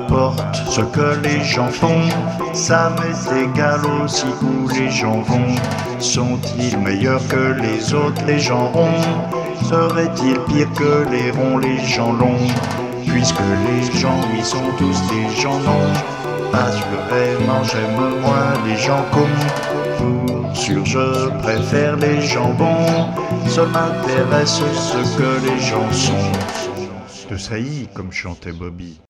importe ce que les gens font, ça m'est égal aussi où les gens vont. Sont-ils meilleurs que les autres, les gens ronds? Seraient-ils pires que les ronds, les gens longs? Puisque les gens, ils sont tous des gens longs. Assurément, j'aime moins les gens cons. Pour sûr, je préfère les gens bons. Seul m'intéresse ce que les gens sont. De saillie, comme chantait Bobby.